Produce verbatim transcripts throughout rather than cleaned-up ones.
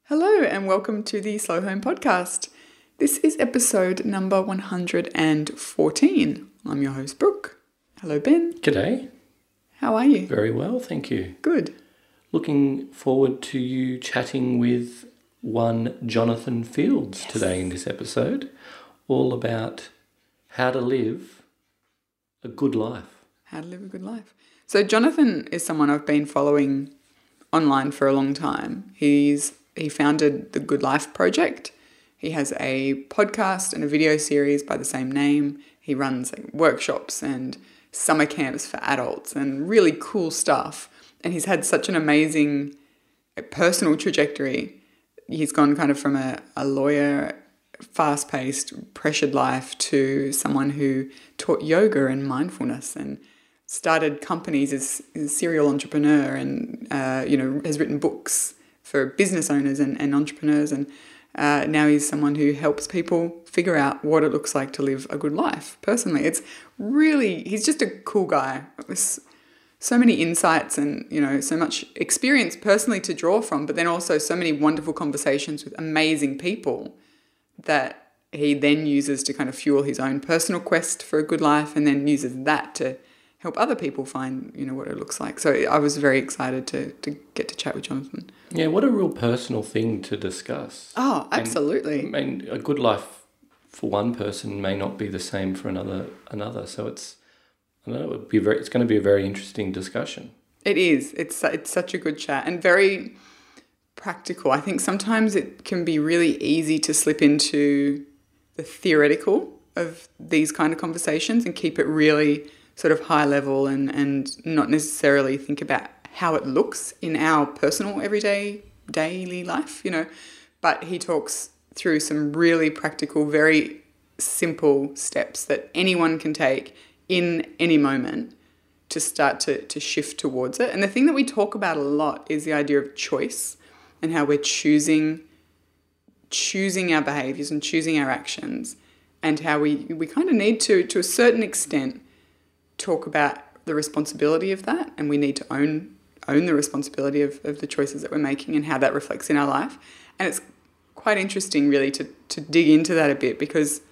Hello and welcome to the Slow Home Podcast. This is episode number one hundred fourteen. I'm your host, Brooke. Hello, Ben. G'day. How are you? Very well, thank you. Good. Looking forward to you chatting with one Jonathan Fields Yes. today in this episode, all about how to live a good life. How to live a good life. So Jonathan is someone I've been following online for a long time. He's he founded the Good Life Project. He has a podcast and a video series by the same name. He runs like, workshops and summer camps for adults and really cool stuff. And he's had such an amazing personal trajectory. He's gone kind of from a, a lawyer, fast-paced, pressured life to someone who taught yoga and mindfulness and started companies as, as a serial entrepreneur and, uh, you know, has written books for business owners and, and entrepreneurs. And uh, now he's someone who helps people figure out what it looks like to live a good life. Personally, it's really, he's just a cool guy with so many insights and, you know, so much experience personally to draw from, but then also so many wonderful conversations with amazing people that he then uses to kind of fuel his own personal quest for a good life and then uses that to help other people find, you know, what it looks like. So I was very excited to to get to chat with Jonathan. Yeah, what a real personal thing to discuss. Oh, absolutely. And, I mean, a good life for one person may not be the same for another. Another. So it's, I don't know, it'd be very, it's going to be a very interesting discussion. It is. It's it's such a good chat and very practical. I think sometimes it can be really easy to slip into the theoretical of these kind of conversations and keep it really sort of high level and, and not necessarily think about how it looks in our personal everyday daily life, you know. But he talks through some really practical, very simple steps that anyone can take in any moment to start to, to shift towards it. And the thing that we talk about a lot is the idea of choice and how we're choosing choosing our behaviours and choosing our actions and how we, we kind of need to, to a certain extent, talk about the responsibility of that, and we need to own own the responsibility of, of the choices that we're making and how that reflects in our life. And it's quite interesting really to, to dig into that a bit, because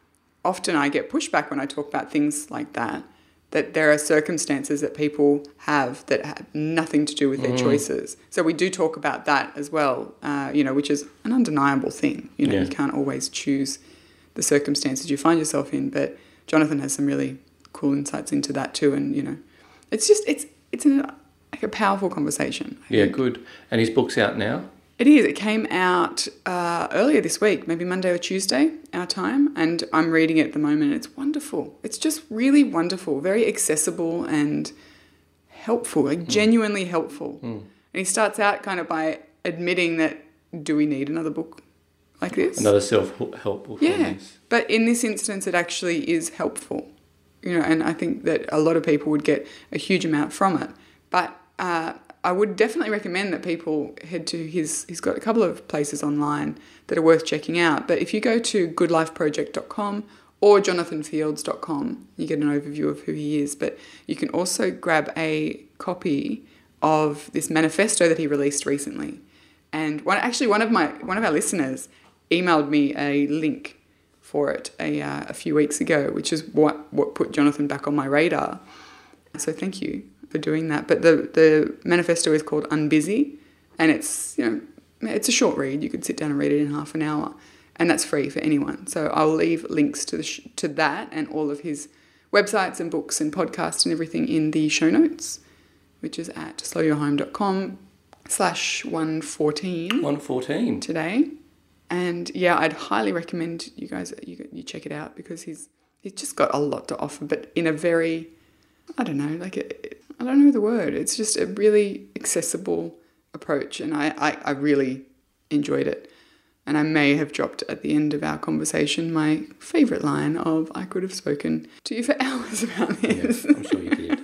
often I get pushback when I talk about things like that, that there are circumstances that people have that have nothing to do with their mm. choices. So we do talk about that as well, uh, you know, which is an undeniable thing. You know, yeah. You can't always choose the circumstances you find yourself in, but Jonathan has some really cool insights into that too. And, you know, it's just, it's it's an, like a powerful conversation. I yeah, think. Good. And his book's out now? It is. It came out uh, earlier this week, maybe Monday or Tuesday, our time, and I'm reading it at the moment. It's wonderful. It's just really wonderful, very accessible and helpful, like mm. genuinely helpful. Mm. And he starts out kind of by admitting that, do we need another book like this? Another self-help book. Yeah, but in this instance, it actually is helpful. You know, and I think that a lot of people would get a huge amount from it. But uh, I would definitely recommend that people head to his, he's got a couple of places online that are worth checking out. But if you go to good life project dot com or jonathan fields dot com, you get an overview of who he is. But you can also grab a copy of this manifesto that he released recently. And one, actually one of my one of our listeners emailed me a link for it a uh, a few weeks ago, which is what what put Jonathan back on my radar. So thank you for doing that. But the the manifesto is called Unbusy, and it's, you know, it's a short read. You could sit down and read it in half an hour, and that's free for anyone. So I'll leave links to the sh- to that and all of his websites and books and podcasts and everything in the show notes, which is at slow your home dot com slash one fourteen. one fourteen today. And yeah, I'd highly recommend you guys you you check it out, because he's he's just got a lot to offer, but in a very, I don't know, like a, I don't know the word. It's just a really accessible approach, and I, I, I really enjoyed it. And I may have dropped at the end of our conversation my favourite line of, I could have spoken to you for hours about this. Yeah, I'm sure you did.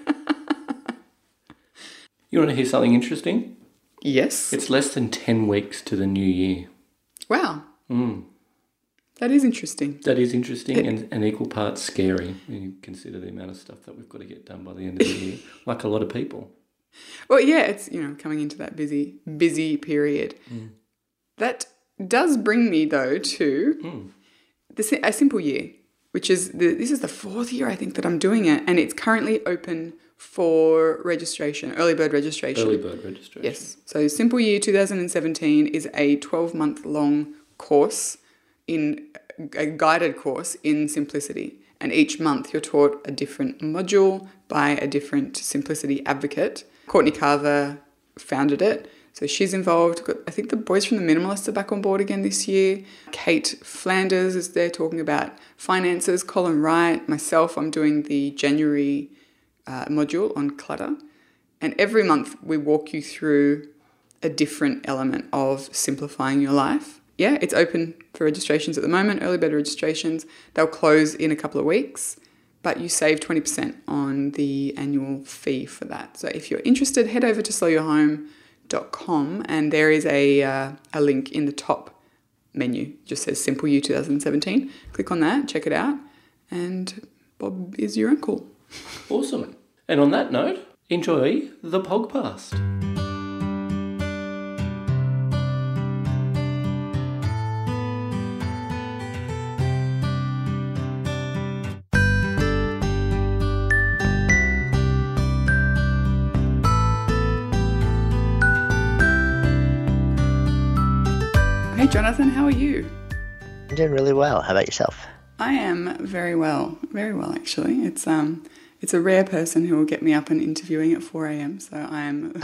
You want to hear something interesting? Yes. It's less than ten weeks to the new year. Wow. Mm. That is interesting. That is interesting it, and, and equal parts scary when you consider the amount of stuff that we've got to get done by the end of the year, like a lot of people. Well, yeah, it's, you know, coming into that busy, busy period. Mm. That does bring me, though, to Mm. the, Si- A Simple Year, which is the, this is the fourth year, I think, that I'm doing it, and it's currently open for registration, early bird registration. Early bird registration. Yes. So Simple Year twenty seventeen is a twelve-month long course, in a guided course in simplicity. And each month you're taught a different module by a different simplicity advocate. Courtney Carver founded it. So she's involved. Got, I think the boys from the Minimalists are back on board again this year. Kate Flanders is there talking about finances. Colin Wright, myself, I'm doing the January uh, module on clutter. And every month we walk you through a different element of simplifying your life. Yeah, it's open for registrations at the moment, early bird registrations. They'll close in a couple of weeks, but you save twenty percent on the annual fee for that. So if you're interested, head over to slow your home dot com and there is a uh, a link in the top menu. It just says Simple You twenty seventeen. Click on that, check it out, and Bob is your uncle. Awesome. And on that note, enjoy the podcast. Hey Jonathan, how are you? I'm doing really well. How about yourself? I am very well, very well actually. It's um, it's a rare person who will get me up and interviewing at four a.m. So I am.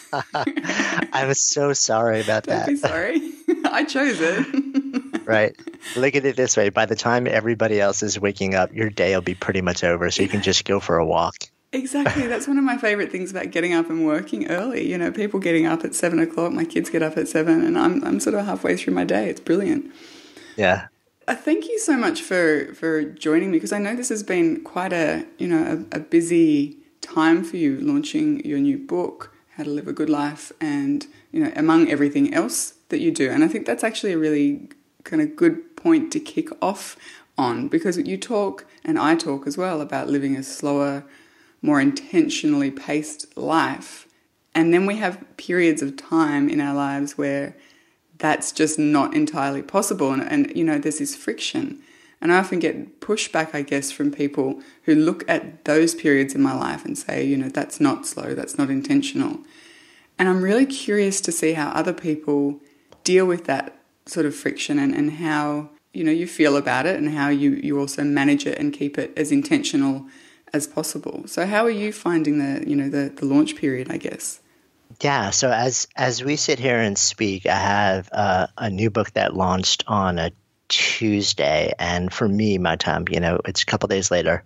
I'm so sorry about Don't that. be sorry. I chose it. Right. Look at it this way. By the time everybody else is waking up, your day will be pretty much over. So you can just go for a walk. Exactly. That's one of my favorite things about getting up and working early. You know, people getting up at seven o'clock. My kids get up at seven, and I'm I'm sort of halfway through my day. It's brilliant. Yeah. Uh, thank you so much for, for joining me, because I know this has been quite a, you know, a, a busy time for you, launching your new book, How to Live a Good Life, and, you know, among everything else that you do. And I think that's actually a really kind of good point to kick off on, because you talk, and I talk as well, about living a slower, more intentionally paced life. And then we have periods of time in our lives where that's just not entirely possible. And, and, you know, there's this friction. And I often get pushback, I guess, from people who look at those periods in my life and say, you know, that's not slow, that's not intentional. And I'm really curious to see how other people deal with that sort of friction, and, and how, you know, you feel about it, and how you, you also manage it and keep it as intentional as possible. So how are you finding the, you know, the, the launch period, I guess? Yeah. So as as we sit here and speak, I have uh, a new book that launched on a Tuesday. And for me, my time, you know, it's a couple days later.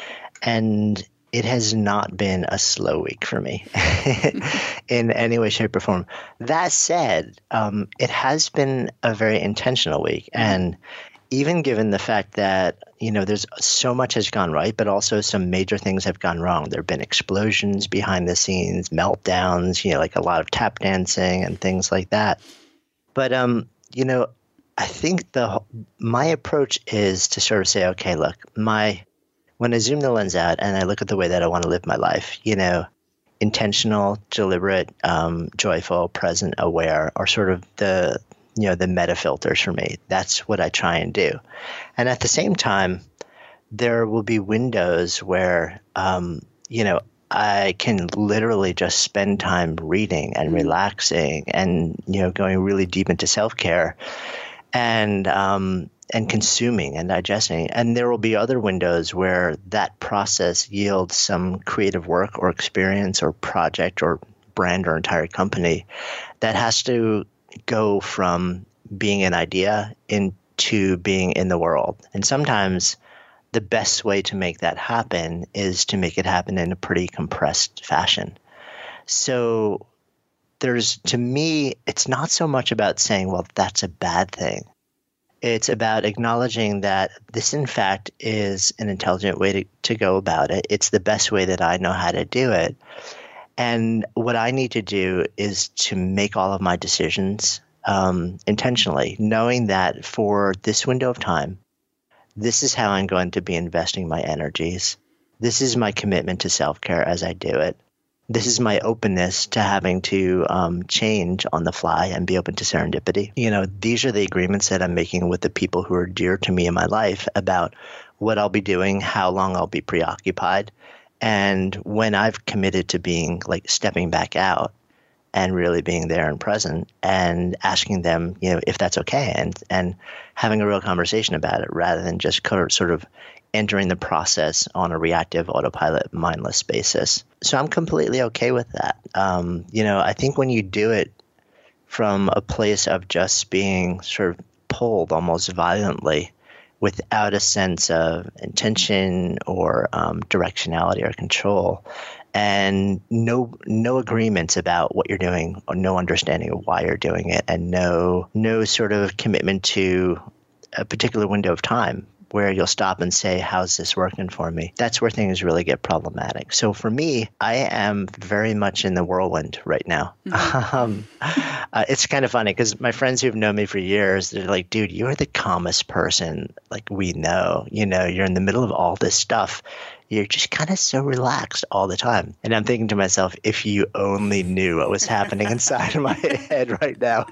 And it has not been a slow week for me in any way, shape, or form. That said, um, it has been a very intentional week. And even given the fact that, you know, there's so much has gone right, but also some major things have gone wrong. There have been explosions behind the scenes, meltdowns, you know, like a lot of tap dancing and things like that. But, um, you know, I think the my approach is to sort of say, okay, look, my when I zoom the lens out and I look at the way that I want to live my life, you know, intentional, deliberate, um, joyful, present, aware, are sort of the you know, the meta filters for me. That's what I try and do. And at the same time, there will be windows where, um, you know, I can literally just spend time reading and relaxing and, you know, going really deep into self-care and, um, and consuming and digesting. And there will be other windows where that process yields some creative work or experience or project or brand or entire company that has to go from being an idea into being in the world. And sometimes the best way to make that happen is to make it happen in a pretty compressed fashion. So there's, to me, it's not so much about saying, well, that's a bad thing. It's about acknowledging that this, in fact, is an intelligent way to, to go about it. It's the best way that I know how to do it. And what I need to do is to make all of my decisions um, intentionally, knowing that for this window of time, this is how I'm going to be investing my energies. This is my commitment to self-care as I do it. this is my openness to having to um, change on the fly and be open to serendipity. You know, these are the agreements that I'm making with the people who are dear to me in my life about what I'll be doing, how long I'll be preoccupied. And when I've committed to being like stepping back out and really being there and present and asking them, you know, if that's okay, and and having a real conversation about it rather than just sort of entering the process on a reactive autopilot mindless basis. So I'm completely okay with that. Um, you know, I think when you do it from a place of just being sort of pulled almost violently without a sense of intention or um, directionality or control, and no no agreements about what you're doing, or no understanding of why you're doing it, and no no sort of commitment to a particular window of time where you'll stop and say, how's this working for me? That's where things really get problematic. So for me, I am very much in the whirlwind right now. Mm-hmm. um, uh, it's kind of funny because my friends who've known me for years, they're like, dude, you're the calmest person like we know. You know, you're in the middle of all this stuff. You're just kind of so relaxed all the time. And I'm thinking to myself, if you only knew what was happening inside of my head right now,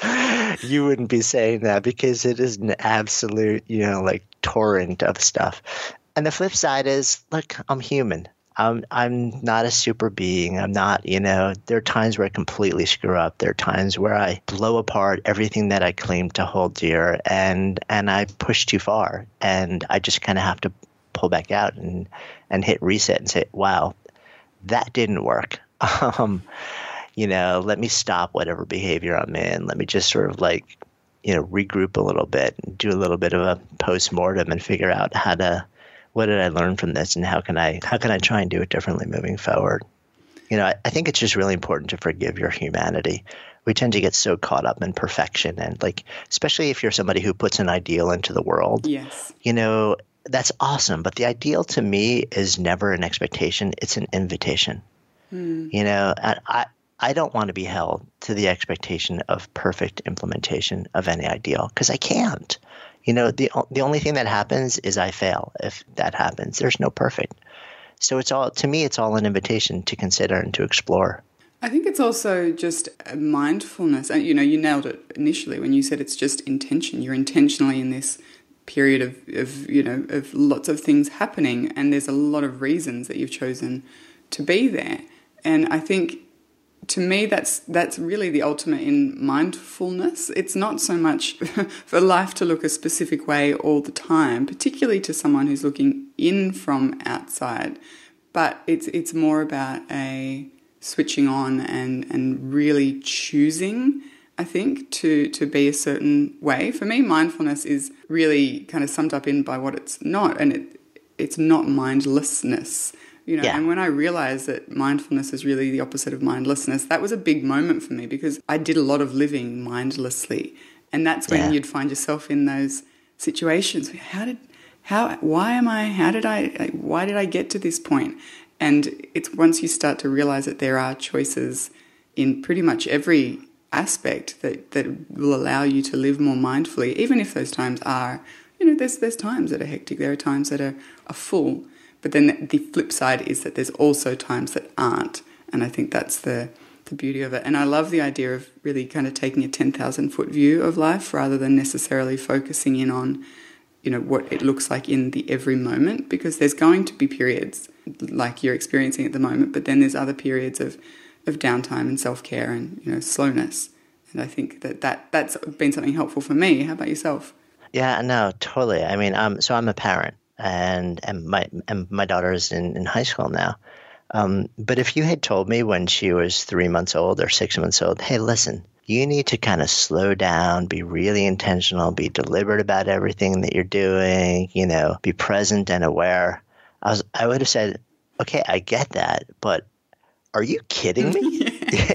you wouldn't be saying that, because it is an absolute, you know, like torrent of stuff. And the flip side is, look, I'm human. I'm I'm not a super being. I'm not, you know, there are times where I completely screw up. There are times where I blow apart everything that I claim to hold dear, and and I push too far. And I just kind of have to pull back out and, and hit reset and say, wow, that didn't work. Um, you know, let me stop whatever behavior I'm in. Let me just sort of like, you know, regroup a little bit and do a little bit of a post-mortem and figure out how to, what did I learn from this, and how can I, how can I try and do it differently moving forward? You know, I, I think it's just really important to forgive your humanity. We tend to get so caught up in perfection, and like, especially if you're somebody who puts an ideal into the world. Yes. You know, that's awesome. But the ideal to me is never an expectation. It's an invitation. Mm. You know, and I, I don't want to be held to the expectation of perfect implementation of any ideal, because I can't. You know, the the only thing that happens is I fail if that happens. There's no perfect. So it's all, to me, it's all an invitation to consider and to explore. I think it's also just a mindfulness. And, you know, you nailed it initially when you said it's just intention. You're intentionally in this period of, of, you know, of lots of things happening, and there's a lot of reasons that you've chosen to be there. And I think, to me, that's that's really the ultimate in mindfulness. It's not so much for life to look a specific way all the time, particularly to someone who's looking in from outside, but it's it's more about a switching on and, and really choosing, I think, to, to be a certain way. For me, mindfulness is really kind of summed up in by what it's not, and it it's not mindlessness. You know, yeah. And when I realized that mindfulness is really the opposite of mindlessness, that was a big moment for me, because I did a lot of living mindlessly. And that's when yeah. you'd find yourself in those situations. How did, how, why am I, how did I, why did I get to this point? And it's once you start to realize that there are choices in pretty much every aspect that, that will allow you to live more mindfully, even if those times are, you know, there's, there's times that are hectic, there are times that are, are full. But then the flip side is that there's also times that aren't. And I think that's the, the beauty of it. And I love the idea of really kind of taking a ten thousand foot view of life rather than necessarily focusing in on, you know, what it looks like in the every moment, because there's going to be periods like you're experiencing at the moment, but then there's other periods of, of downtime and self-care and, you know, slowness. And I think that, that that's been something helpful for me. How about yourself? Yeah, no, totally. I mean, um, so I'm a parent. And and my and my daughter is in, in high school now. Um, but if you had told me when she was three months old or six months old, hey, listen, you need to kind of slow down, be really intentional, be deliberate about everything that you're doing, you know, be present and aware, I was I would have said, okay, I get that, but are you kidding me?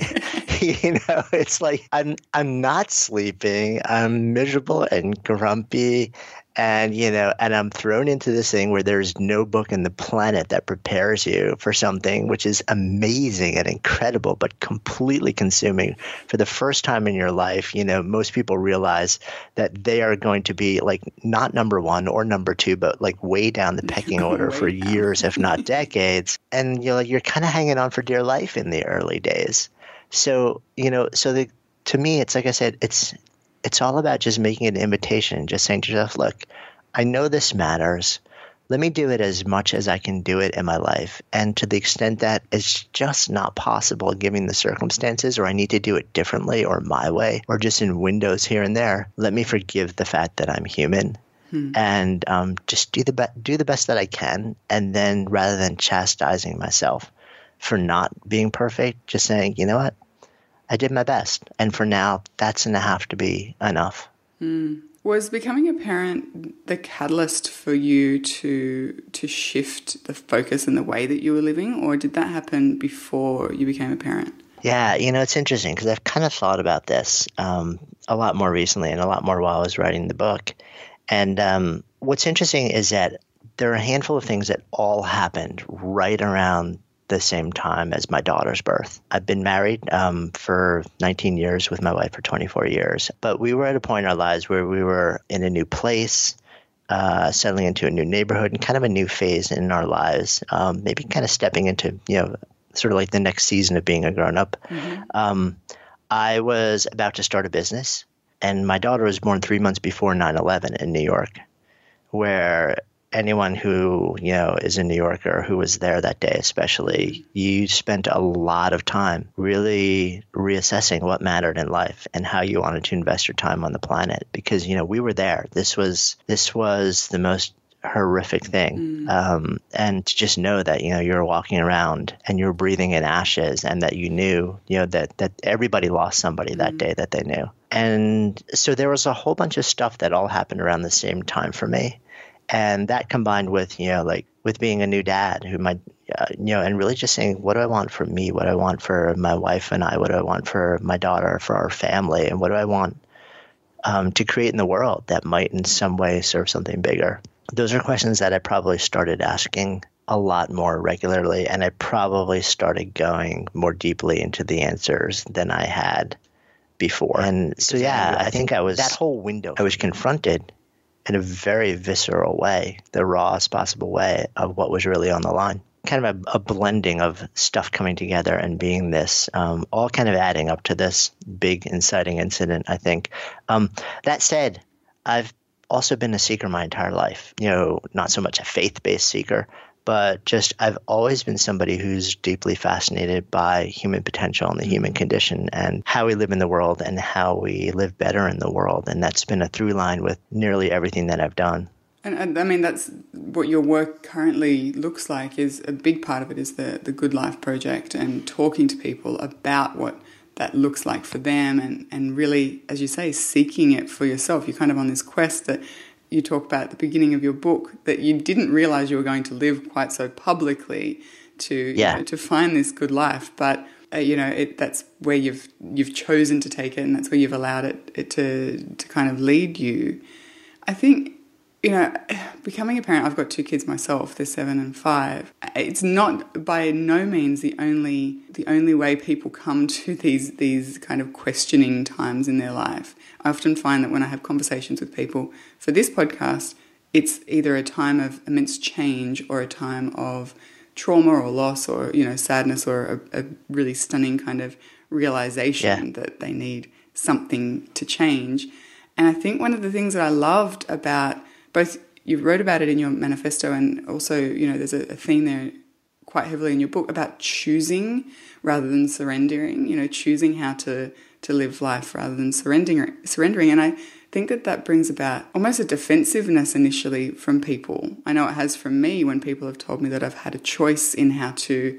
You know, it's like I'm I'm not sleeping. I'm miserable and grumpy And, you know, and I'm thrown into this thing where there's no book in the planet that prepares you for something which is amazing and incredible, but completely consuming. For the first time in your life, you know, most people realize that they are going to be like not number one or number two, but like way down the pecking order for down. years, if not decades. And you're like, you're kind of hanging on for dear life in the early days. So, you know, so the, to me, it's like I said, it's, It's all about just making an invitation, just saying to yourself, look, I know this matters. Let me do it as much as I can do it in my life. And to the extent that it's just not possible given the circumstances, or I need to do it differently or my way, or just in windows here and there, let me forgive the fact that I'm human hmm. and um, just do the, be- do the best that I can. And then rather than chastising myself for not being perfect, just saying, you know what? I did my best. And for now, that's going to have to be enough. Mm. Was becoming a parent the catalyst for you to to shift the focus and the way that you were living, or did that happen before you became a parent? Yeah, you know, it's interesting because I've kind of thought about this um, a lot more recently and a lot more while I was writing the book. And um, what's interesting is that there are a handful of things that all happened right around the same time as my daughter's birth. I've been married um, for nineteen years with my wife for twenty-four years, but we were at a point in our lives where we were in a new place, uh, settling into a new neighborhood and kind of a new phase in our lives, um, maybe kind of stepping into, you know, sort of like the next season of being a grown-up. Mm-hmm. Um, I was about to start a business, and my daughter was born three months before nine eleven in New York, where anyone who, you know, is a New Yorker who was there that day, especially, you spent a lot of time really reassessing what mattered in life and how you wanted to invest your time on the planet. Because, you know, we were there. This was this was the most horrific thing. Mm. Um, and to just know that, you know, you're walking around and you're breathing in ashes, and that you knew, you know, that, that everybody lost somebody mm. that day that they knew. And so there was a whole bunch of stuff that all happened around the same time for me. And that combined with, you know, like with being a new dad who might, uh, you know, and really just saying, what do I want for me? What do I want for my wife and I? What do I want for my daughter, for our family? And what do I want um, to create in the world that might in some way serve something bigger? Those are questions that I probably started asking a lot more regularly. And I probably started going more deeply into the answers than I had before. And so, yeah, I think I was that whole window. I was confronted in a very visceral way, the rawest possible way of what was really on the line. Kind of a, a blending of stuff coming together and being this, um, all kind of adding up to this big inciting incident, I think. Um, that said, I've also been a seeker my entire life. You know, not so much a faith-based seeker, but just I've always been somebody who's deeply fascinated by human potential and the human condition and how we live in the world and how we live better in the world. And that's been a through line with nearly everything that I've done. And, and I mean, that's what your work currently looks like. Is a big part of it is the, the Good Life Project and talking to people about what that looks like for them and, and really, as you say, seeking it for yourself. You're kind of on this quest that you talk about at the beginning of your book, that you didn't realize you were going to live quite so publicly to yeah. you know, to find this good life. But uh, you know, it, that's where you've you've chosen to take it, and that's where you've allowed it, it to to kind of lead you. I think, you know, becoming a parent, I've got two kids myself, they're seven and five. It's not by no means the only the only way people come to these these kind of questioning times in their life. I often find that when I have conversations with people for this podcast, it's either a time of immense change or a time of trauma or loss or, you know, sadness or a, a really stunning kind of realization yeah. that they need something to change. And I think one of the things that I loved about both, you wrote about it in your manifesto, and also, you know, there's a, a theme there quite heavily in your book about choosing rather than surrendering, you know, choosing how to, to live life rather than surrendering. surrendering. And I think that that brings about almost a defensiveness initially from people. I know it has from me when people have told me that I've had a choice in how to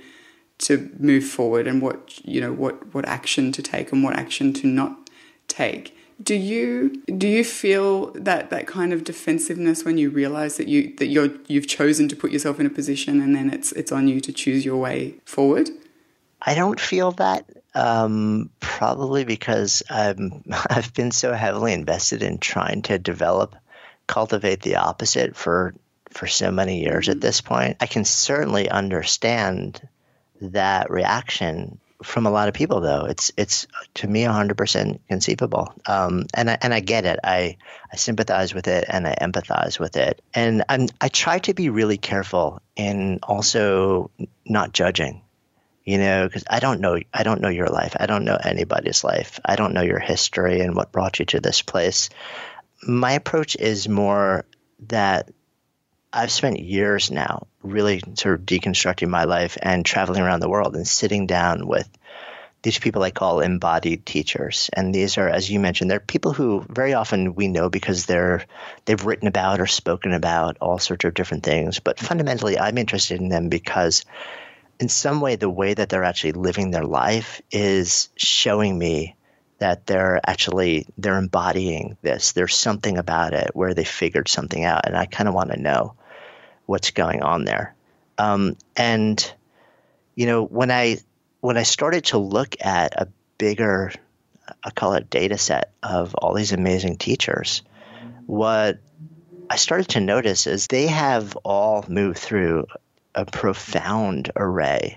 to move forward and what, you know, what, what action to take and what action to not take. Do you do you feel that, that kind of defensiveness when you realize that you that you're you've chosen to put yourself in a position and then it's it's on you to choose your way forward? I don't feel that, um, probably because I'm, I've been so heavily invested in trying to develop cultivate the opposite for for so many years at this point, I can certainly understand that reaction from a lot of people, though. It's it's to me one hundred percent conceivable, um, and I, and I get it. I I sympathize with it and I empathize with it, and I'm, I try to be really careful in also not judging. You know, because I don't know I don't know your life. I don't know anybody's life. I don't know your history and what brought you to this place. My approach is more that I've spent years now really sort of deconstructing my life and traveling around the world and sitting down with these people I call embodied teachers. And these are, as you mentioned, they're people who very often we know because they're they've written about or spoken about all sorts of different things. But fundamentally, I'm interested in them because in some way, the way that they're actually living their life is showing me that they're actually, they're embodying this. There's something about it where they figured something out. And I kind of want to know what's going on there. Um, and, you know, when I, when I started to look at a bigger, I call it data set of all these amazing teachers, what I started to notice is they have all moved through a profound array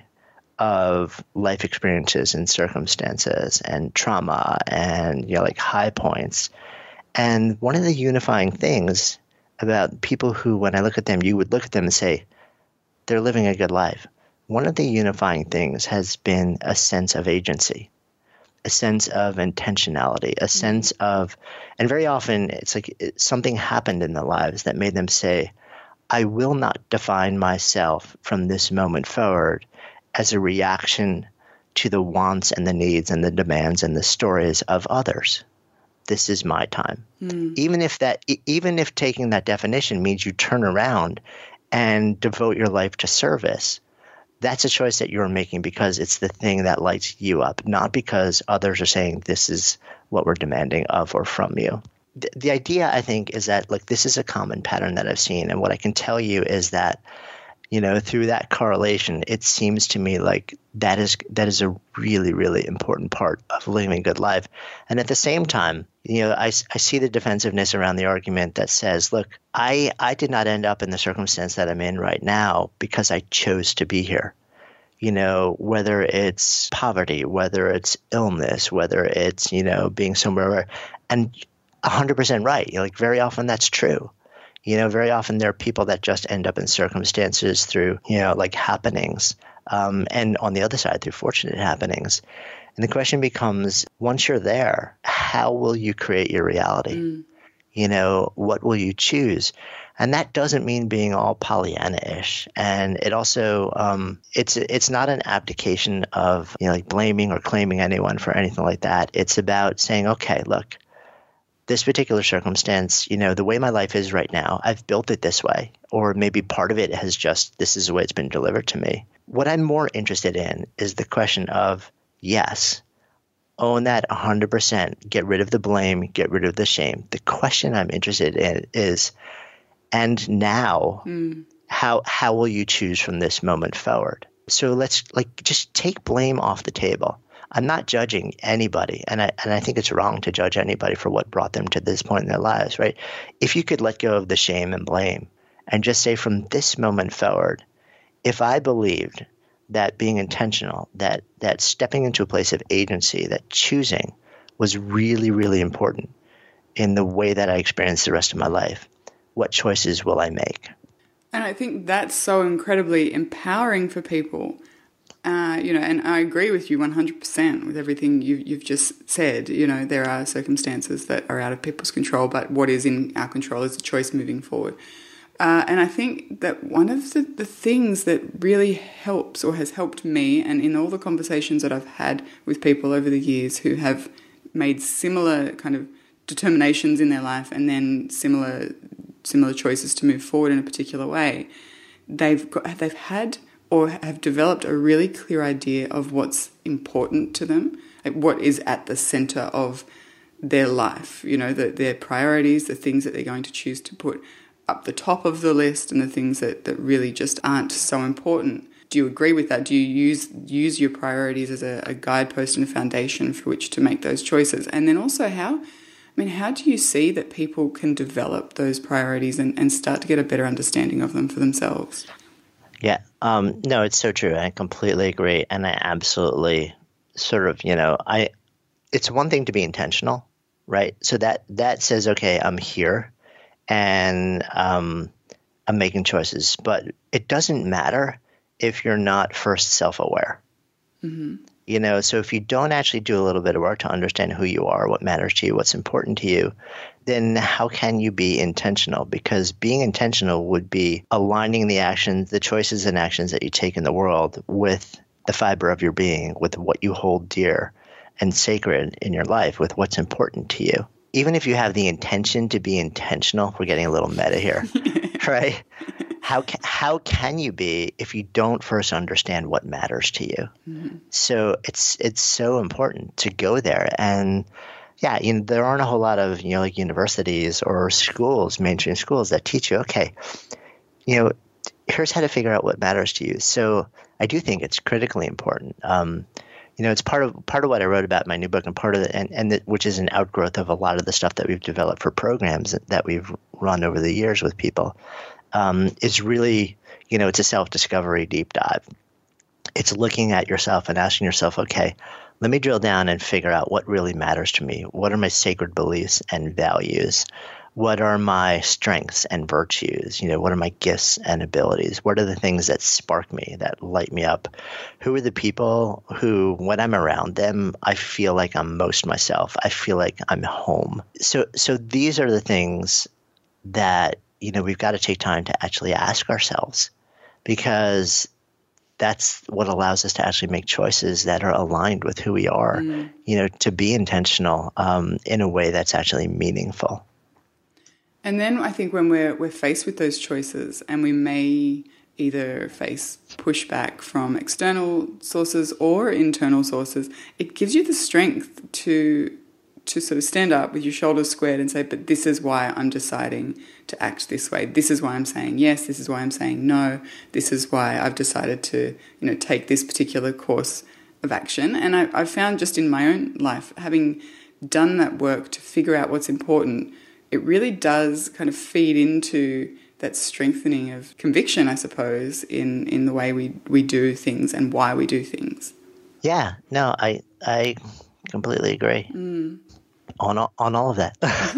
of life experiences and circumstances and trauma and, you know, like high points. And one of the unifying things about people who, when I look at them, you would look at them and say, they're living a good life. One of the unifying things has been a sense of agency, a sense of intentionality, a sense of, and very often it's like it, something happened in their lives that made them say, I will not define myself from this moment forward as a reaction to the wants and the needs and the demands and the stories of others. This is my time. Mm. Even if that, even if taking that definition means you turn around and devote your life to service, that's a choice that you're making because it's the thing that lights you up, not because others are saying this is what we're demanding of or from you. The, the idea, I think, is that, look, this is a common pattern that I've seen. And what I can tell you is that, you know, through that correlation, it seems to me like that is that is a really, really important part of living a good life. And at the same time, you know, I, I see the defensiveness around the argument that says, look, I, I did not end up in the circumstance that I'm in right now because I chose to be here. You know, whether it's poverty, whether it's illness, whether it's, you know, being somewhere where, and one hundred percent right. You know, like very often that's true. You know, very often there are people that just end up in circumstances through, you know, like happenings. Um, and on the other side, through fortunate happenings. And the question becomes, once you're there, how will you create your reality? Mm. You know, what will you choose? And that doesn't mean being all Pollyanna-ish. And it also, um, it's it's not an abdication of, you know, like blaming or claiming anyone for anything like that. It's about saying, okay, look, this particular circumstance, you know, the way my life is right now, I've built it this way. Or maybe part of it has just, this is the way it's been delivered to me. What I'm more interested in is the question of, yes, own that one hundred percent, get rid of the blame, get rid of the shame. The question I'm interested in is, and now, mm. how how will you choose from this moment forward? So let's like just take blame off the table. I'm not judging anybody, and I and I think it's wrong to judge anybody for what brought them to this point in their lives, right? If you could let go of the shame and blame and just say from this moment forward, if I believed that being intentional, that that stepping into a place of agency, that choosing was really, really important in the way that I experience the rest of my life, what choices will I make? And I think that's so incredibly empowering for people. Uh, you know, and I agree with you one hundred percent with everything you, you've just said. You know, there are circumstances that are out of people's control, but what is in our control is a choice moving forward. Uh, and I think that one of the, the things that really helps or has helped me, and in all the conversations that I've had with people over the years who have made similar kind of determinations in their life and then similar similar choices to move forward in a particular way, they've got, they've had or have developed a really clear idea of what's important to them, like what is at the center of their life, you know, the, their priorities, the things that they're going to choose to put up the top of the list and the things that, that really just aren't so important. Do you agree with that? Do you use use your priorities as a, a guidepost and a foundation for which to make those choices? And then also how I mean, how do you see that people can develop those priorities and, and start to get a better understanding of them for themselves? Yeah. Um, no, it's so true. I completely agree. And I absolutely sort of, you know, I, it's one thing to be intentional, right? So that, that says, okay, I'm here and um, I'm making choices, but it doesn't matter if you're not first self-aware. Mm-hmm. You know, so if you don't actually do a little bit of work to understand who you are, what matters to you, what's important to you, then how can you be intentional? Because being intentional would be aligning the actions, the choices and actions that you take in the world with the fiber of your being, with what you hold dear and sacred in your life, with what's important to you. Even if you have the intention to be intentional, we're getting a little meta here, right? How can, how can you be if you don't first understand what matters to you? Mm-hmm. So it's it's so important to go there. And yeah, you know, there aren't a whole lot of, you know, like universities or schools, mainstream schools that teach you, okay, you know, here's how to figure out what matters to you. So I do think it's critically important. Um, you know, it's part of part of what I wrote about in my new book, and part of the, and, and the, which is an outgrowth of a lot of the stuff that we've developed for programs that we've run over the years with people. Um, is really, you know, it's a self-discovery deep dive. It's looking at yourself and asking yourself, okay, let me drill down and figure out what really matters to me. What are my sacred beliefs and values? What are my strengths and virtues? You know, what are my gifts and abilities? What are the things that spark me, that light me up? Who are the people who, when I'm around them, I feel like I'm most myself. I feel like I'm home. So, so these are the things that, you know, we've got to take time to actually ask ourselves, because that's what allows us to actually make choices that are aligned with who we are, mm. you know, to be intentional um, in a way that's actually meaningful. And then I think when we're we're faced with those choices, and we may either face pushback from external sources or internal sources, it gives you the strength to to sort of stand up with your shoulders squared and say, but this is why I'm deciding to act this way. This is why I'm saying yes. This is why I'm saying no. This is why I've decided to, you know, take this particular course of action. And I, I've found just in my own life, having done that work to figure out what's important, it really does kind of feed into that strengthening of conviction, I suppose, in, in the way we, we do things and why we do things. Yeah, no, I I completely agree. Mm. On on all of that.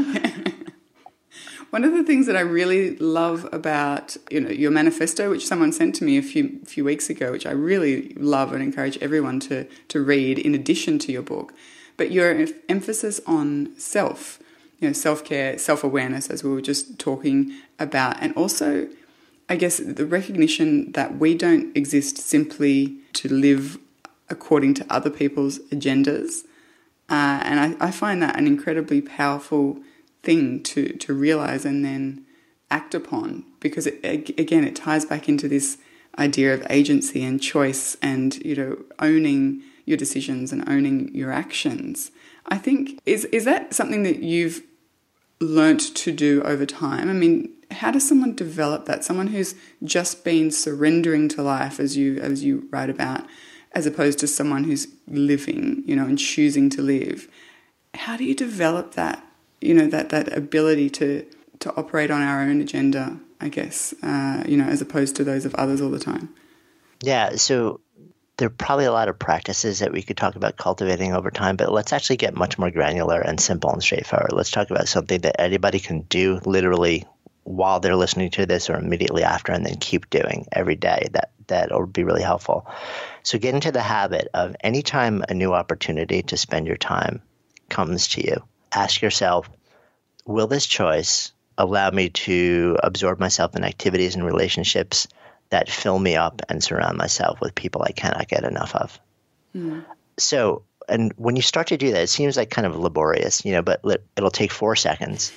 One of the things that I really love about, you know, your manifesto, which someone sent to me a few few weeks ago, which I really love and encourage everyone to to read in addition to your book, but your emphasis on self, you know, self-care, self-awareness, as we were just talking about, and also, I guess, the recognition that we don't exist simply to live according to other people's agendas. Uh, and I, I find that an incredibly powerful thing to, to realize and then act upon, because, it, again, it ties back into this idea of agency and choice and, you know, owning your decisions and owning your actions. I think, is is that something that you've learnt to do over time? I mean, how does someone develop that? Someone who's just been surrendering to life, as you as you write about, as opposed to someone who's living, you know, and choosing to live. How do you develop that, you know, that, that ability to, to operate on our own agenda, I guess, uh, you know, as opposed to those of others all the time? Yeah, so there are probably a lot of practices that we could talk about cultivating over time, but let's actually get much more granular and simple and straightforward. Let's talk about something that anybody can do literally while they're listening to this or immediately after, and then keep doing every day. That that'll be really helpful. So get into the habit of anytime a new opportunity to spend your time comes to you, ask yourself, will this choice allow me to absorb myself in activities and relationships that fill me up and surround myself with people I cannot get enough of? Mm. So, and when you start to do that, it seems like kind of laborious, you know, but it'll take four seconds.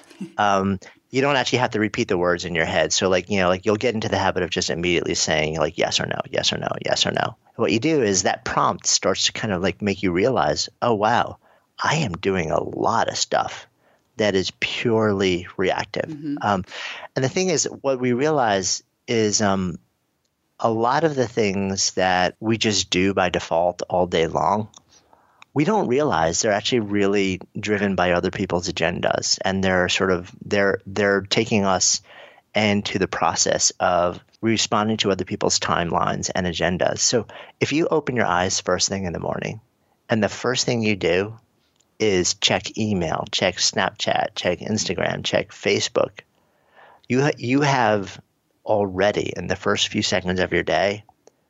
Um, you don't actually have to repeat the words in your head. So like, you know, like you'll get into the habit of just immediately saying like yes or no, yes or no, yes or no. What you do is that prompt starts to kind of like make you realize, oh, wow, I am doing a lot of stuff that is purely reactive. Mm-hmm. Um, and the thing is, what we realize is um, a lot of the things that we just do by default all day long we don't realize they're actually really driven by other people's agendas, and they're sort of they're they're taking us into the process of responding to other people's timelines and agendas. So if you open your eyes first thing in the morning, and the first thing you do is check email, check Snapchat, check Instagram, check Facebook, you ha- you have already in the first few seconds of your day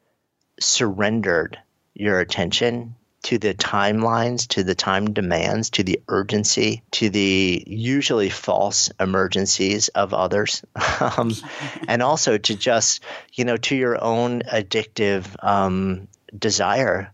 surrendered your attention to the timelines, to the time demands, to the urgency, to the usually false emergencies of others, um, and also to just, you know, to your own addictive um, desire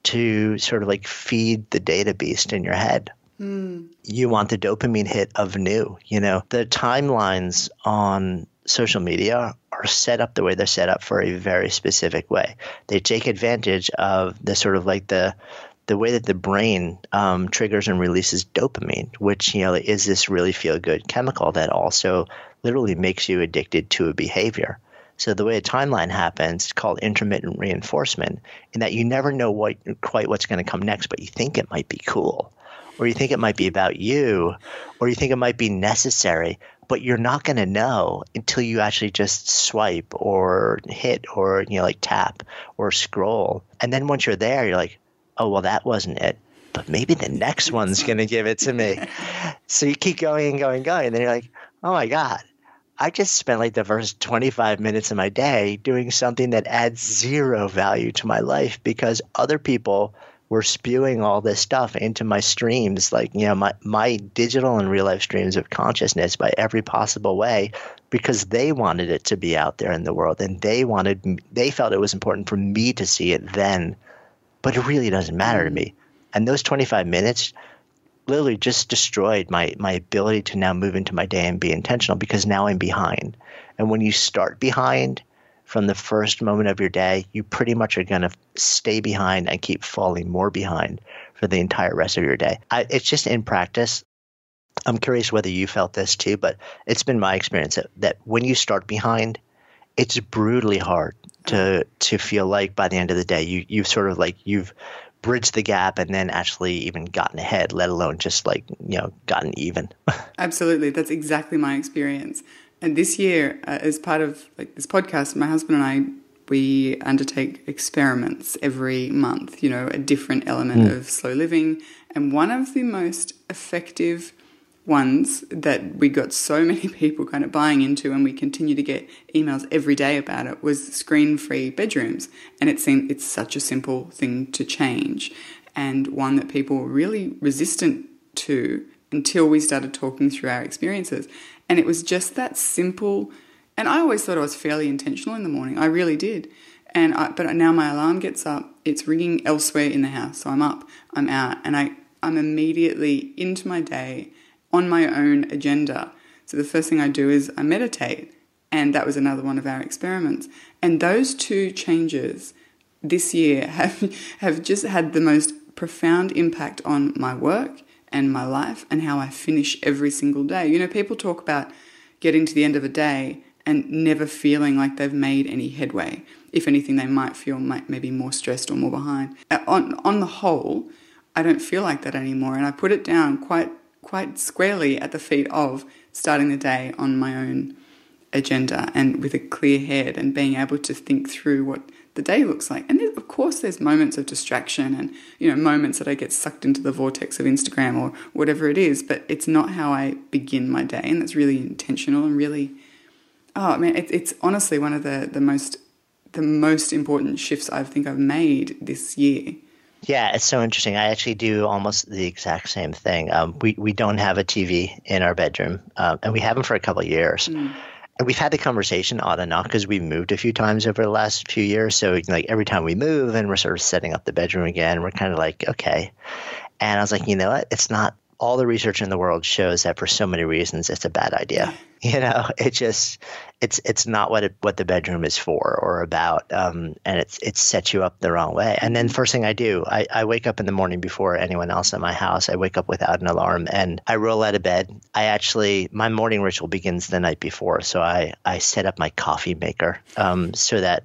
to sort of like feed the data beast in your head. Mm. You want the dopamine hit of new, you know, the timelines on social media are set up the way they're set up for a very specific way. They take advantage of the sort of like the the way that the brain um, triggers and releases dopamine, which, you know, is this really feel good chemical that also literally makes you addicted to a behavior. So the way a timeline happens, it's called intermittent reinforcement, in that you never know what quite what's going to come next, but you think it might be cool, or you think it might be about you, or you think it might be necessary, but you're not going to know until you actually just swipe or hit or, you know, like tap or scroll. And then once you're there, you're like, oh, well, that wasn't it, but maybe the next one's going to give it to me. So you keep going and going and going. And then you're like, oh, my God, I just spent like the first twenty-five minutes of my day doing something that adds zero value to my life because other people were spewing all this stuff into my streams, like, you know, my, my digital and real life streams of consciousness by every possible way, because they wanted it to be out there in the world, and they wanted, they felt it was important for me to see it then, but it really doesn't matter to me. And those twenty-five minutes literally just destroyed my, my ability to now move into my day and be intentional, because now I'm behind. And when you start behind, from the first moment of your day, you pretty much are going to stay behind and keep falling more behind for the entire rest of your day. I, it's just in practice. I'm curious whether you felt this too, but it's been my experience that, that when you start behind, it's brutally hard to to feel like by the end of the day, you, you've sort of like you've bridged the gap and then actually even gotten ahead, let alone just like, you know, gotten even. Absolutely. That's exactly my experience. And this year, uh, as part of like this podcast, my husband and I, we undertake experiments every month, you know, a different element mm. of slow living. And one of the most effective ones that we got so many people kind of buying into, and we continue to get emails every day about it, was screen-free bedrooms. And it seemed it's such a simple thing to change, and one that people were really resistant to until we started talking through our experiences. And it was just that simple. And I always thought I was fairly intentional in the morning. I really did. And I, but now my alarm gets up. It's ringing elsewhere in the house. So I'm up, I'm out, and I, I'm immediately into my day on my own agenda. So the first thing I do is I meditate. And that was another one of our experiments. And those two changes this year have, have just had the most profound impact on my work and my life and how I finish every single day. You know, people talk about getting to the end of a day and never feeling like they've made any headway. If anything, they might feel might maybe more stressed or more behind. On on the whole, I don't feel like that anymore, and I put it down quite quite squarely at the feet of starting the day on my own agenda and with a clear head and being able to think through what the day looks like. And of course there's moments of distraction and, you know, moments that I get sucked into the vortex of Instagram or whatever it is, but it's not how I begin my day, and that's really intentional and really, oh, I mean, it, it's honestly one of the, the most the most important shifts I think I've made this year. Yeah, it's so interesting. I actually do almost the exact same thing. Um, we, we don't have a T V in our bedroom, um, and we haven't for a couple of years. Mm. And we've had the conversation on and off because we moved a few times over the last few years. So like every time we move and we're sort of setting up the bedroom again, we're kind of like, okay. And I was like, you know what? It's not – all the research in the world shows that for so many reasons it's a bad idea. You know, it just it's it's not what it, what the bedroom is for or about, um, and it's it sets you up the wrong way. And then first thing I do, I, I wake up in the morning before anyone else in my house. I wake up without an alarm and I roll out of bed. I actually my morning ritual begins the night before, so I I set up my coffee maker um, so that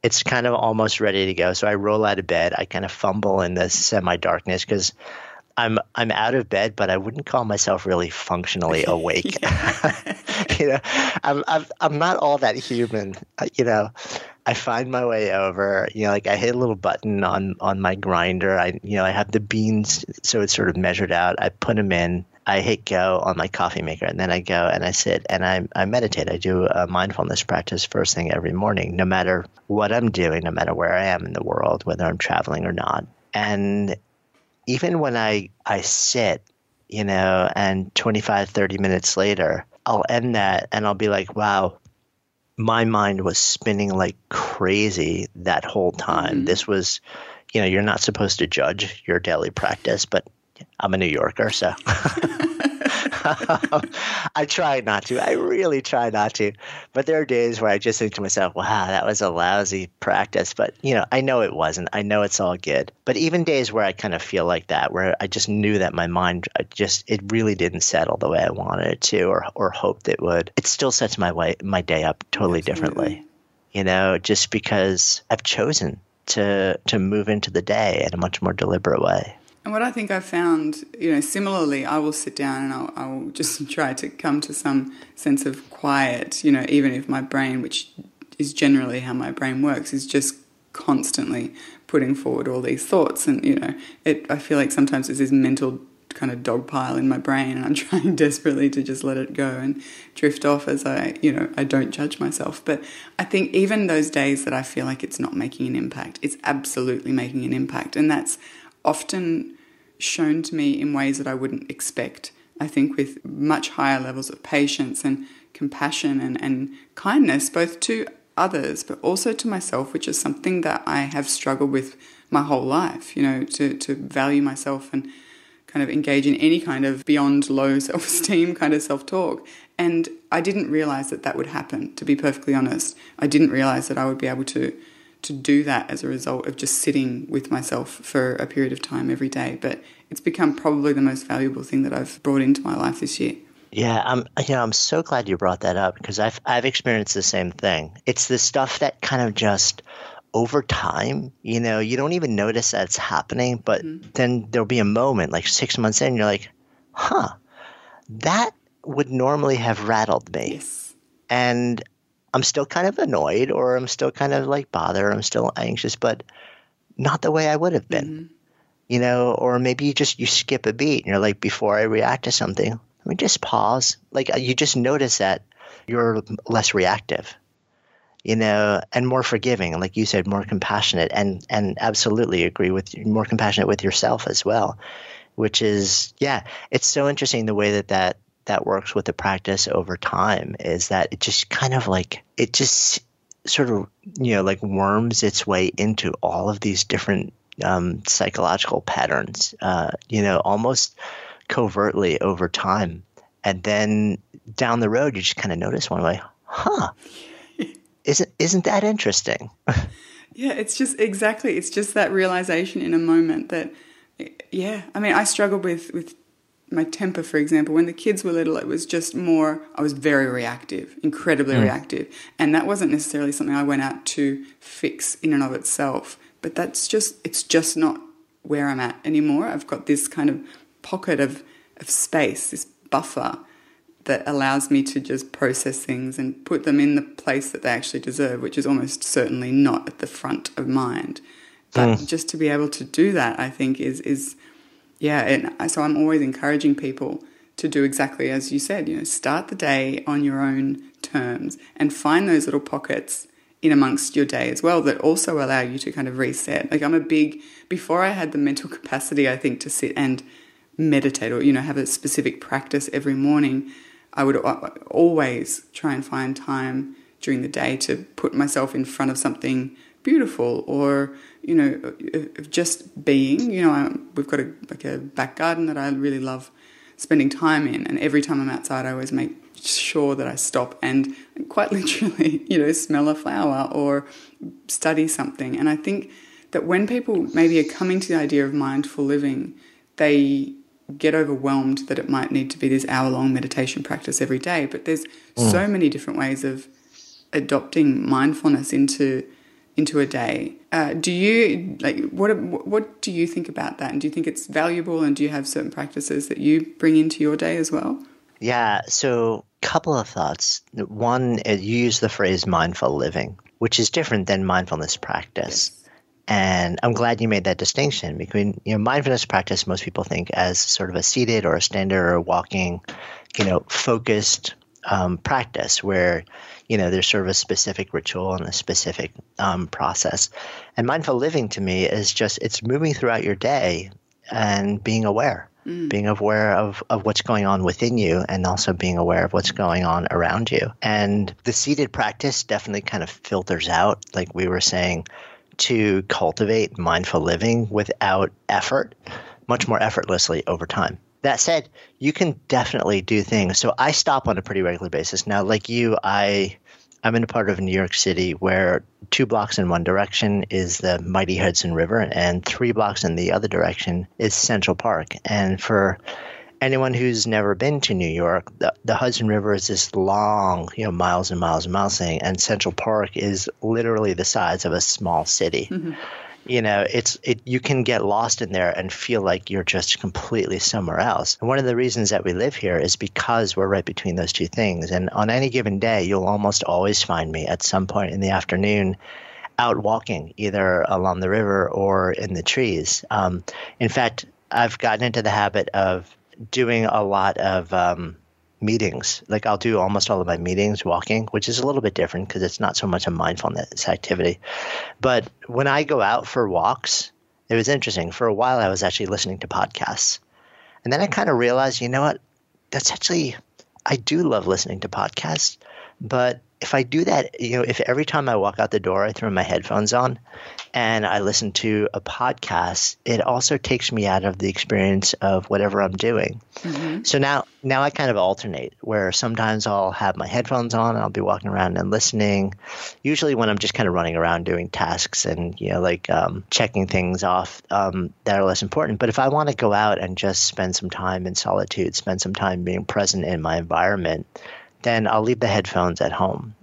it's kind of almost ready to go. So I roll out of bed. I kind of fumble in the semi-darkness because I'm I'm out of bed, but I wouldn't call myself really functionally awake. you know, I'm I'm I'm not all that human. You know, I find my way over. You know, like I hit a little button on on my grinder. I you know I have the beans, so it's sort of measured out. I put them in. I hit go on my coffee maker, and then I go and I sit and I I meditate. I do a mindfulness practice first thing every morning, no matter what I'm doing, no matter where I am in the world, whether I'm traveling or not. And even when I, I sit, you know, and twenty-five, thirty minutes later, I'll end that and I'll be like, wow, my mind was spinning like crazy that whole time. Mm-hmm. This was, you know, you're not supposed to judge your daily practice, but I'm a New Yorker, so I try not to. I really try not to. But there are days where I just think to myself, wow, that was a lousy practice. But, you know, I know it wasn't. I know it's all good. But even days where I kind of feel like that, where I just knew that my mind I just, it really didn't settle the way I wanted it to or or hoped it would, it still sets my way, my day up totally Absolutely. differently. You know, just because I've chosen to to move into the day in a much more deliberate way. And what I think I've found, you know, similarly, I will sit down and I'll, I'll just try to come to some sense of quiet, you know, even if my brain, which is generally how my brain works, is just constantly putting forward all these thoughts. And, you know, it, I feel like sometimes there's this mental kind of dog pile in my brain and I'm trying desperately to just let it go and drift off as I, you know, I don't judge myself. But I think even those days that I feel like it's not making an impact, it's absolutely making an impact. And that's often shown to me in ways that I wouldn't expect. I think with much higher levels of patience and compassion and, and kindness, both to others, but also to myself, which is something that I have struggled with my whole life, you know, to, to value myself and kind of engage in any kind of beyond low self-esteem kind of self-talk. And I didn't realize that that would happen, to be perfectly honest. I didn't realize that I would be able to to do that as a result of just sitting with myself for a period of time every day. But it's become probably the most valuable thing that I've brought into my life this year. Yeah, I'm you know, I'm so glad you brought that up because I've I've experienced the same thing. It's the stuff that kind of just over time, you know, you don't even notice that it's happening, but mm-hmm. then there'll be a moment like six months in, you're like, huh, that would normally have rattled me. Yes. And I'm still kind of annoyed or I'm still kind of like bothered. I'm still anxious, but not the way I would have been, mm-hmm. you know, or maybe you just, you skip a beat and you're like, before I react to something, let me just pause. Like you just notice that you're less reactive, you know, and more forgiving. Like you said, more compassionate and, and absolutely agree with you, more compassionate with yourself as well, which is, yeah, it's so interesting the way that that, that works with the practice over time is that it just kind of like, it just sort of, you know, like worms its way into all of these different um, psychological patterns, uh, you know, almost covertly over time. And then down the road, you just kind of notice one way, huh, isn't, isn't that interesting? Yeah, it's just exactly, it's just that realization in a moment that, yeah, I mean, I struggled with, with my temper, for example. When the kids were little, it was just more, I was very reactive, incredibly mm. reactive. And that wasn't necessarily something I went out to fix in and of itself. But that's just, it's just not where I'm at anymore. I've got this kind of pocket of, of space, this buffer that allows me to just process things and put them in the place that they actually deserve, which is almost certainly not at the front of mind. But mm. just to be able to do that, I think, is is... Yeah, and so I'm always encouraging people to do exactly as you said, you know, start the day on your own terms and find those little pockets in amongst your day as well that also allow you to kind of reset. Like I'm a big, before I had the mental capacity, I think, to sit and meditate or, you know, have a specific practice every morning, I would always try and find time during the day to put myself in front of something beautiful or, you know, just being, you know, I, we've got a, like a back garden that I really love spending time in. And every time I'm outside, I always make sure that I stop and quite literally, you know, smell a flower or study something. And I think that when people maybe are coming to the idea of mindful living, they get overwhelmed that it might need to be this hour-long meditation practice every day. But there's mm. so many different ways of adopting mindfulness into into a day. Uh, do you like what? What do you think about that? And do you think it's valuable? And do you have certain practices that you bring into your day as well? Yeah. So, couple of thoughts. One, you use the phrase mindful living, which is different than mindfulness practice. Yes. And I'm glad you made that distinction between, you know, mindfulness practice, most people think as sort of a seated or a standing or a walking, you know, focused um, practice where, you know, there's sort of a specific ritual and a specific um, process. And mindful living to me is just, it's moving throughout your day and being aware, mm. being aware of, of what's going on within you and also being aware of what's going on around you. And the seated practice definitely kind of filters out, like we were saying, to cultivate mindful living without effort, much more effortlessly over time. That said, you can definitely do things. So I stop on a pretty regular basis. Now, like you, I, I'm in a part of New York City where two blocks in one direction is the mighty Hudson River and three blocks in the other direction is Central Park. And for anyone who's never been to New York, the, the Hudson River is this long, you know, miles and miles and miles thing, and Central Park is literally the size of a small city. Mm-hmm. You know, it's it. You can get lost in there and feel like you're just completely somewhere else. And one of the reasons that we live here is because we're right between those two things. And on any given day, you'll almost always find me at some point in the afternoon out walking, either along the river or in the trees. Um, in fact, I've gotten into the habit of doing a lot of um, meetings. Like I'll do almost all of my meetings walking, which is a little bit different because it's not so much a mindfulness activity. But when I go out for walks, it was interesting. For a while, I was actually listening to podcasts. And then I kind of realized, you know what? That's actually, I do love listening to podcasts. But if I do that, you know, if every time I walk out the door, I throw my headphones on and I listen to a podcast, it also takes me out of the experience of whatever I'm doing. Mm-hmm. So now, now I kind of alternate where sometimes I'll have my headphones on and I'll be walking around and listening, usually when I'm just kind of running around doing tasks and, you know, like um, checking things off um, that are less important. But if I want to go out and just spend some time in solitude, spend some time being present in my environment, then I'll leave the headphones at home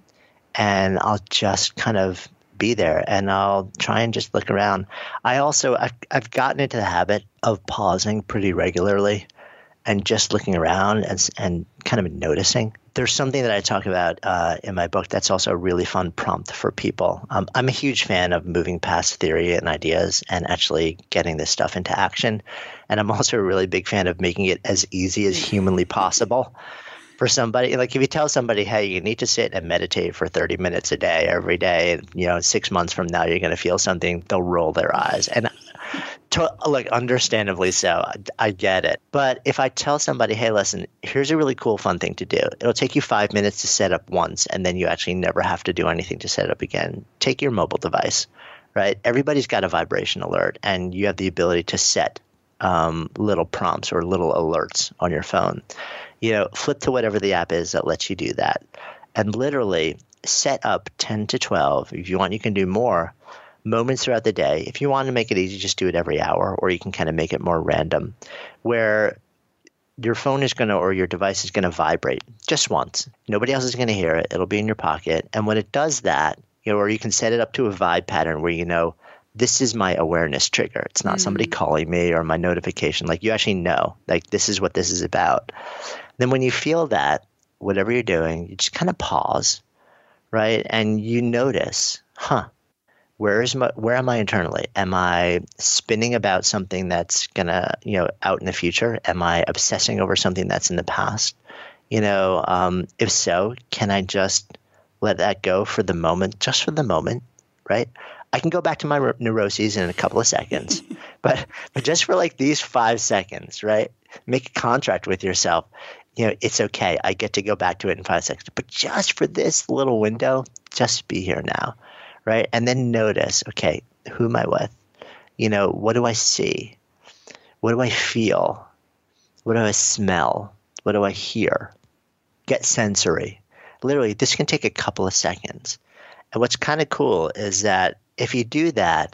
and I'll just kind of be there and I'll try and just look around. I also, I've, I've gotten into the habit of pausing pretty regularly and just looking around and, and kind of noticing. There's something that I talk about uh, in my book that's also a really fun prompt for people. Um, I'm a huge fan of moving past theory and ideas and actually getting this stuff into action. And I'm also a really big fan of making it as easy as humanly possible. For somebody, like if you tell somebody, hey, you need to sit and meditate for thirty minutes a day every day, and you know, six months from now you're going to feel something, they'll roll their eyes. And to, like, understandably so, I, I get it. But if I tell somebody, hey, listen, here's a really cool, fun thing to do. It'll take you five minutes to set up once, and then you actually never have to do anything to set it up again. Take your mobile device, right? Everybody's got a vibration alert, and you have the ability to set um, little prompts or little alerts on your phone. You know, flip to whatever the app is that lets you do that. And literally set up ten to twelve. If you want, you can do more moments throughout the day. If you want to make it easy, just do it every hour, or you can kind of make it more random, where your phone is going to, or your device is going to vibrate just once. Nobody else is going to hear it. It'll be in your pocket. And when it does that, you know, or you can set it up to a vibe pattern where, you know, this is my awareness trigger. It's not mm. somebody calling me or my notification. Like, you actually know, like, this is what this is about. Then when you feel that, whatever you're doing, you just kind of pause, right? And you notice, huh, where is my, where am I internally? Am I spinning about something that's going to, you know, out in the future? Am I obsessing over something that's in the past? You know, um, if so, can I just let that go for the moment, just for the moment, right? I can go back to my neuroses in a couple of seconds, but but just for like these five seconds, right? Make a contract with yourself. You know, it's okay. I get to go back to it in five seconds, but just for this little window, just be here now, right? And then notice, okay, who am I with? You know, what do I see? What do I feel? What do I smell? What do I hear? Get sensory. Literally, this can take a couple of seconds. And what's kind of cool is that if you do that,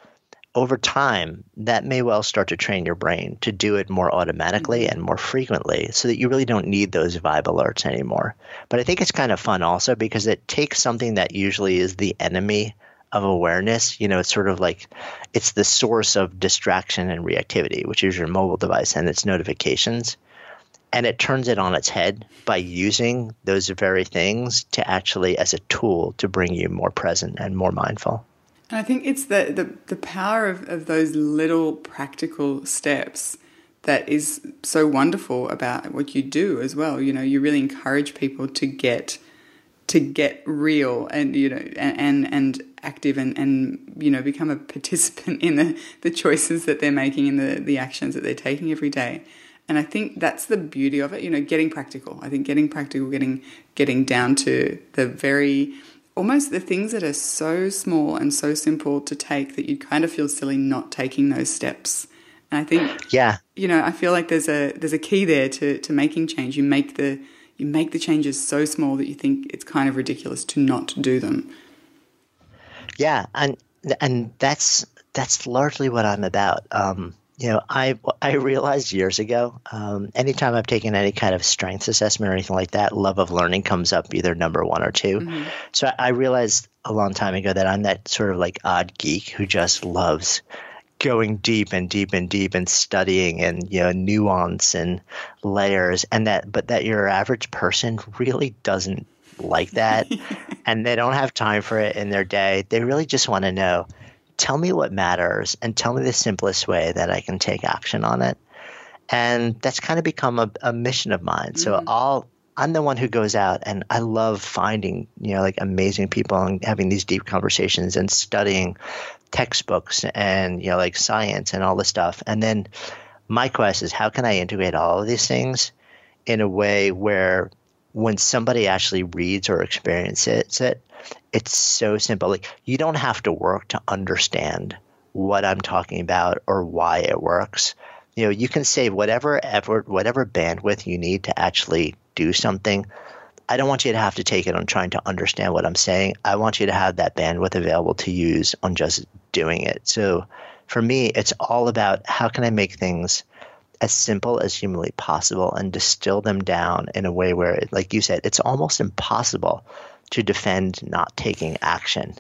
over time, that may well start to train your brain to do it more automatically and more frequently so that you really don't need those vibe alerts anymore. But I think it's kind of fun also because it takes something that usually is the enemy of awareness, you know, it's sort of like it's the source of distraction and reactivity, which is your mobile device and its notifications. And it turns it on its head by using those very things to actually as a tool to bring you more present and more mindful. And I think it's the, the, the power of, of those little practical steps that is so wonderful about what you do as well. You know, you really encourage people to get to get real and, you know, and and, and active and, and, you know, become a participant in the, the choices that they're making and the, the actions that they're taking every day. And I think that's the beauty of it, you know, getting practical. I think getting practical, getting getting down to the very, almost the things that are so small and so simple to take that you kind of feel silly not taking those steps. And I think, yeah, you know, I feel like there's a there's a key there to, to making change. You make the you make the changes so small that you think it's kind of ridiculous to not do them. Yeah, and and that's that's largely what I'm about. Um, you know, I I realized years ago, um, anytime I've taken any kind of strengths assessment or anything like that, love of learning comes up either number one or two. Mm-hmm. So I, I realized a long time ago that I'm that sort of like odd geek who just loves going deep and deep and deep and studying and, you know, nuance and layers, and that, but that your average person really doesn't like that and they don't have time for it in their day. They really just want to know, tell me what matters and tell me the simplest way that I can take action on it. And that's kind of become a, a mission of mine. Mm-hmm. So I'll, I'm the one who goes out and I love finding, you know, like amazing people and having these deep conversations and studying textbooks and, you know, like science and all this stuff. And then my quest is, how can I integrate all of these things in a way where when somebody actually reads or experiences it, it's so simple. Like, you don't have to work to understand what I'm talking about or why it works. You know, you can save whatever effort, whatever bandwidth you need to actually do something. I don't want you to have to take it on trying to understand what I'm saying. I want you to have that bandwidth available to use on just doing it. So for me, it's all about how can I make things as simple as humanly possible and distill them down in a way where, like you said, it's almost impossible to defend not taking action.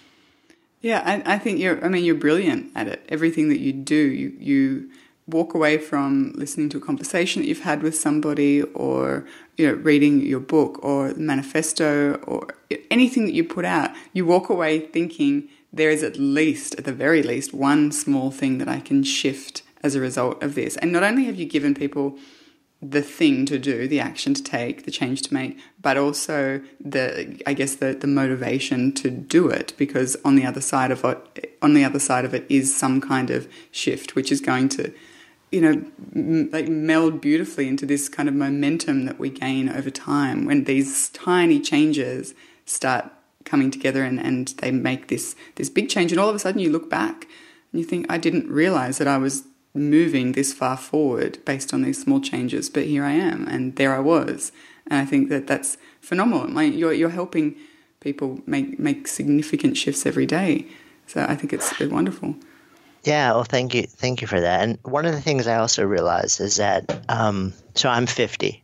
Yeah, I, I think you're, I mean, you're brilliant at it. Everything that you do, you, you walk away from listening to a conversation that you've had with somebody, or, you know, reading your book or manifesto or anything that you put out, you walk away thinking there is at least, at the very least, one small thing that I can shift as a result of this. And not only have you given people the thing to do, the action to take, the change to make, but also the, I guess, the, the motivation to do it, because on the other side of it, on the other side of it is some kind of shift, which is going to, you know, m- like meld beautifully into this kind of momentum that we gain over time when these tiny changes start coming together and, and they make this, this big change. And all of a sudden you look back and you think, I didn't realize that I was moving this far forward based on these small changes, but here I am and there I was. And I think that that's phenomenal. Like, you're you're helping people make make significant shifts every day. So I think it's wonderful. Yeah, well, thank you, thank you for that. And one of the things I also realized is that, um, so I'm fifty,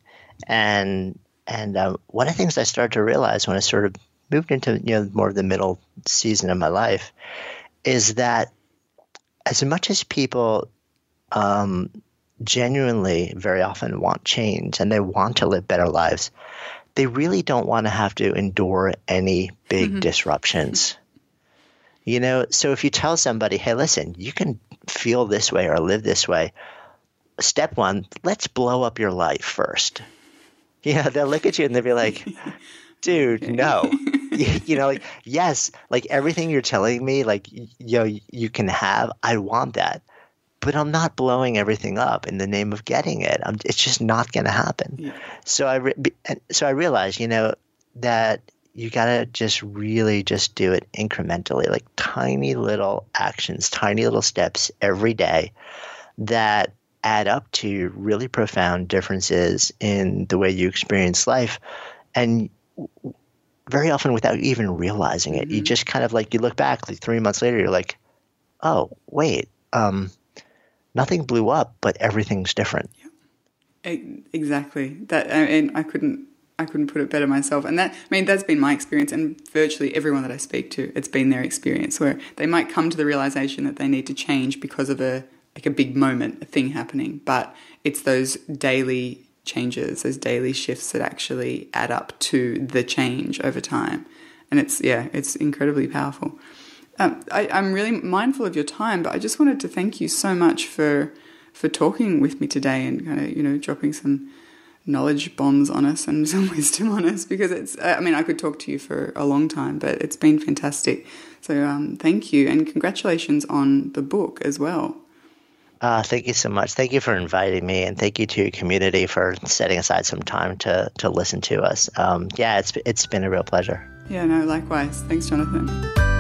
and and um, one of the things I started to realize when I sort of moved into, you know, more of the middle season of my life is that as much as people um, genuinely very often want change and they want to live better lives, they really don't want to have to endure any big mm-hmm. disruptions. You know, so if you tell somebody, hey, listen, you can feel this way or live this way, step one, let's blow up your life first. You know, they'll look at you and they'll be like, dude, no. you, you know, like, yes, like everything you're telling me, like, you know, you can have, I want that. But I'm not blowing everything up in the name of getting it. I'm, it's just not going to happen. Yeah. So I re- so I realized, you know, that you got to just really just do it incrementally, like tiny little actions, tiny little steps every day that add up to really profound differences in the way you experience life. And very often without even realizing it, mm-hmm. you just kind of like, you look back like three months later, you're like, oh, wait, um, nothing blew up, but everything's different. Yeah. Exactly. That, and I couldn't, I couldn't put it better myself. And that, I mean, that's been my experience, and virtually everyone that I speak to, it's been their experience, where they might come to the realization that they need to change because of a like a big moment, a thing happening, but it's those daily changes, those daily shifts that actually add up to the change over time. And it's, yeah, it's incredibly powerful. Um, I, I'm really mindful of your time, but I just wanted to thank you so much for for talking with me today and kind of, you know, dropping some knowledge bombs on us and some wisdom on us, because it's, I mean, I could talk to you for a long time, but it's been fantastic. So um, thank you, and congratulations on the book as well. Uh, thank you so much. Thank you for inviting me, and thank you to your community for setting aside some time to to listen to us. Um, yeah, it's it's been a real pleasure. Yeah, no, likewise. Thanks, Jonathan.